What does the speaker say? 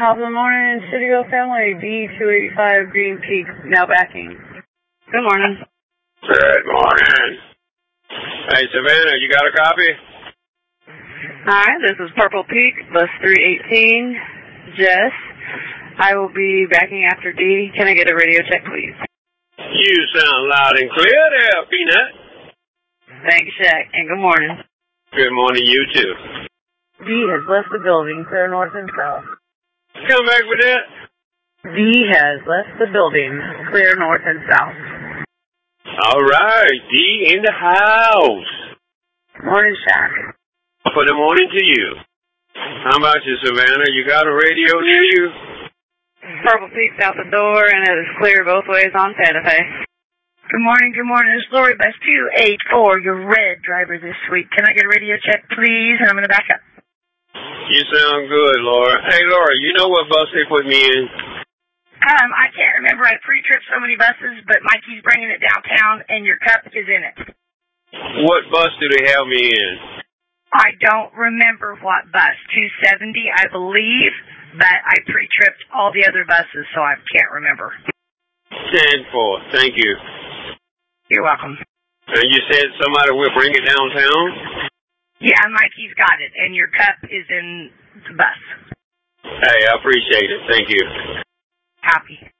Top of the morning, Citywell family, B285 Green Peak, now backing. Good morning. Good morning. Hey, Savannah, you got a copy? Alright, this is Purple Peak, bus 318, Jess. I will be backing after D. Can I get a radio check, please? You sound loud and clear there, Peanut. Thanks, Shaq, and good morning. Good morning, you too. D has left the building, clear north and south. Come back with that. D has left the building, clear north and south. All right, D in the house. Morning, Shaq. For the morning to you. How about you, Savannah? You got a radio near you? Purple Peak's out the door, and it is clear both ways on Santa Fe. Good morning. It's Lori, bus 284, your red driver this week. Can I get a radio check, please? And I'm going to back up. You sound good, Laura. Hey, Laura, you know what bus they put me in? I can't remember. I pre-tripped so many buses, but Mikey's bringing it downtown, and your cup is in it. What bus do they have me in? I don't remember what bus. 270, I believe, but I pre-tripped all the other buses, so I can't remember. 10-4. Thank you. You're welcome. And you said somebody will bring it downtown? Yeah, Mikey's got it, and your cup is in the bus. Hey, I appreciate it. Thank you. Copy.